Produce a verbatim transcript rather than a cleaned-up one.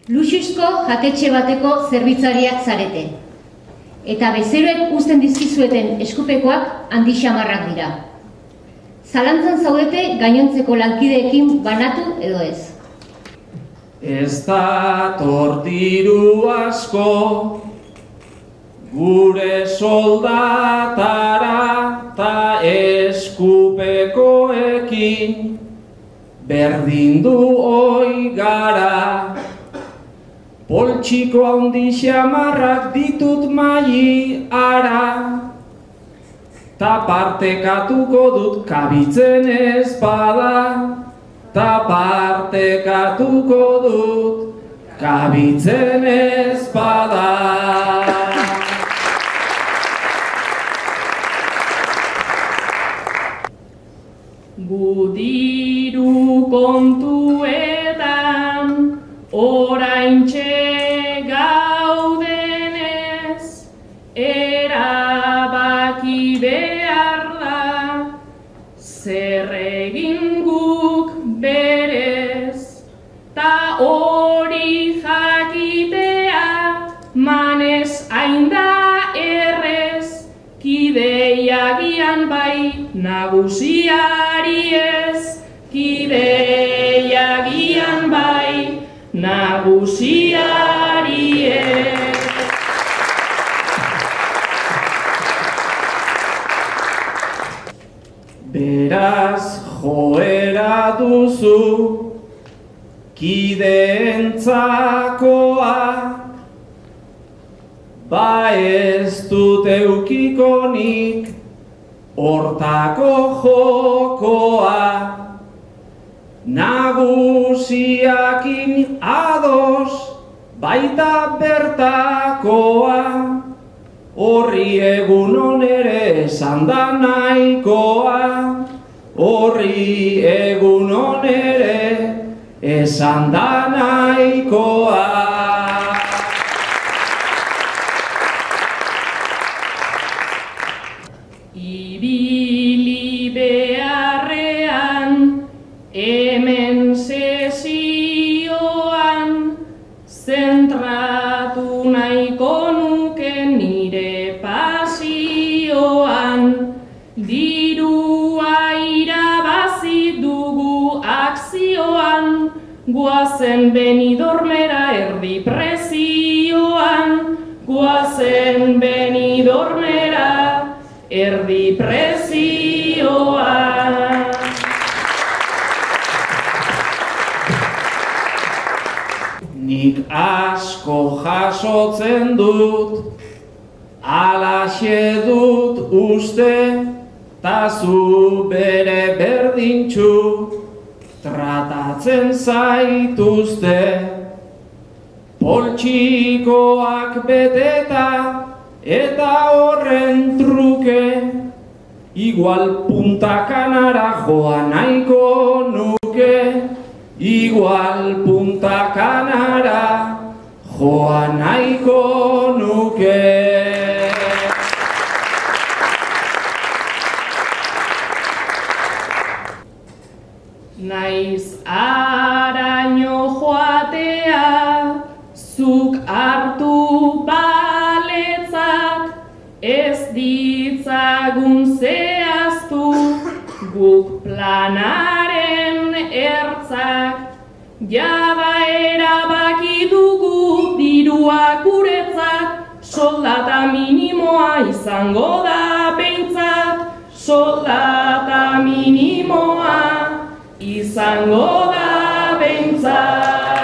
Luxuzko jatetxe bateko zerbitzariak zarete. Eta bezeroek uzten dizkizueten eskupekoak handi xamarrak dira. Zalantzan zaudete gainontzeko lankideekin banatu edo ez. Ez da tordiru asko gure soldatara ta eskupekoekin berdindu oi gara. Poltsiko handi xamarrak ditut mai ara, ta partekatuko dut kabitzen ez bada, ta partekatuko dut kabitzen ez bada. Gu diru kontuetan oraintxe gaudenez, erabaki behar da, zer egin guk berez, ta hori jakitea manez hain da errez, kideiagian bai nagusiari ez, kideiagian bai nagusiari ez. Beraz joera duzu kidentzakoa, ba ez dut eukikonik hortako jokoa. Nagusiakin ados baita bertakoa, horri egun onere esan da nahikoa, horri egun onere esan da nahikoa. Ibili beharrean hemen sesioan, zentratu nahiko nuke nire pasioan. Dirua irabazi dugu akzioan, guazen Benidormera erdi prezioan, guazen Benidormera erdi prezioan. Nik asko jasotzen dut, alaxe dut uste, ta zu bere berdintxu tratatzen zaituzte. Poltsikoak beteta eta horren truke, igual Punta Canara joan nahiko nuke, igual Punta Canara joan nahiko nuke. Naiz araño joatea, zuk hartu baletzak, ez ditzagun zehaztu guk planaren ertzak. Jada erabaki dugu dirua guretzat, soldata minimoa izango da behintzat, soldata minimoa izango da behintzat.